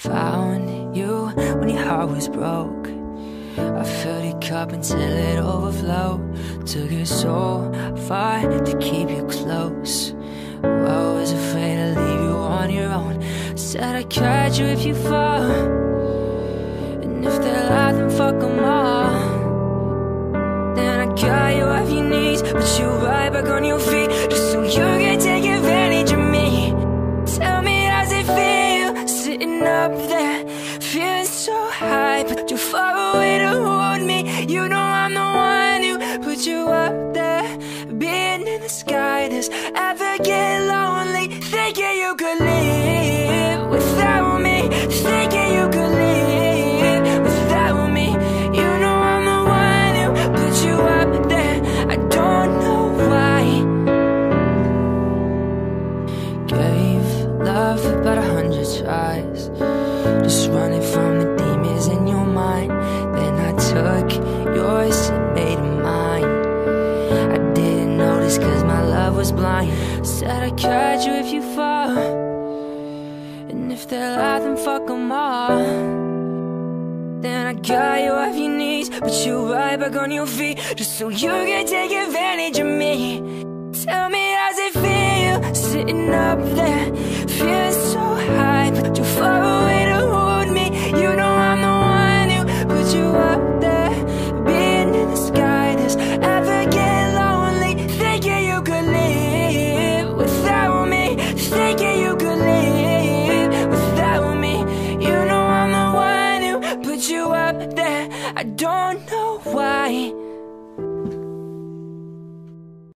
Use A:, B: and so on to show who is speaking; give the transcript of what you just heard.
A: Found you when your heart was broke. I filled your cup until it overflowed. Took it so far to keep you close. I was afraid to leave you on your own. Said I'd catch you if you fall, and if they lie, then fuck them all. Then I got you off your knees, put you right back on your feet, just so you can take advantage of me. Tell me, how's it feel, sitting up there, feeling so high, but too far away to hold me. You know I'm the one who put you up there, being in the sky. Does ever get lonely, thinking you could live without me, thinking you could live without me. You know I'm the one who put you up there, I don't know why. Gave love about 100 tries, just running from the demons in your mind. Then I took yours and made it mine. I didn't notice cause my love was blind. Said I'd catch you if you fall, and if they lie, then fuck them all. Then I got you off your knees, put you right back on your feet, just so you can take advantage of me. Tell me, how's it feel, sitting up there,